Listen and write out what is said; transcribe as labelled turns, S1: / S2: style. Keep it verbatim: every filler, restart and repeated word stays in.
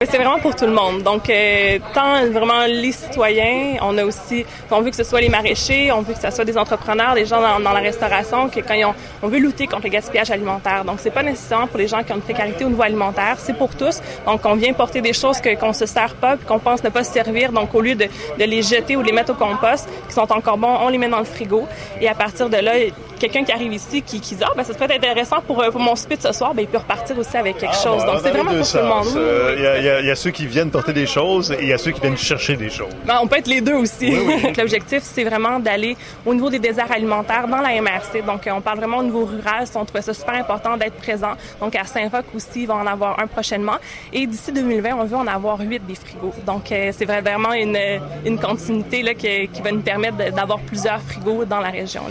S1: C'est vraiment pour tout le monde. Donc, euh, tant vraiment les citoyens, on a aussi, on veut que ce soit les maraîchers, on veut que ce soit des entrepreneurs, des gens dans, dans la restauration, que quand ils ont, on veut lutter contre le gaspillage alimentaire. Donc, c'est pas nécessairement pour les gens qui ont une précarité au niveau alimentaire, c'est pour tous. Donc, on vient porter des choses que, qu'on se sert pas, puis qu'on pense ne pas se servir. Donc, au lieu de, de les jeter ou de les mettre au compost, qui sont encore bons, on les met dans le frigo. Et à partir de là, quelqu'un qui arrive ici, qui, qui dit, ah, ben, ça serait intéressant pour, pour mon souper de ce soir, ben, il peut repartir aussi avec quelque
S2: ah,
S1: chose.
S2: Bon,
S1: Donc, c'est vraiment pour tout le monde.
S2: Il euh, y, y, a, y a ceux qui viennent porter des choses et il y a ceux qui viennent chercher des choses.
S1: Ben, on peut être les deux aussi.
S2: Oui, oui.
S1: L'objectif, c'est vraiment d'aller au niveau des déserts alimentaires dans la M R C. Donc, on parle vraiment au niveau rural. On trouvait ça super important d'être présent. Donc, à Saint-Roch aussi, il va en avoir un prochainement. Et d'ici deux mille vingt, on veut en avoir huit des frigos. Donc, euh, c'est vraiment une, une continuité là, qui, qui va nous permettre d'avoir plusieurs frigos dans la région. Là.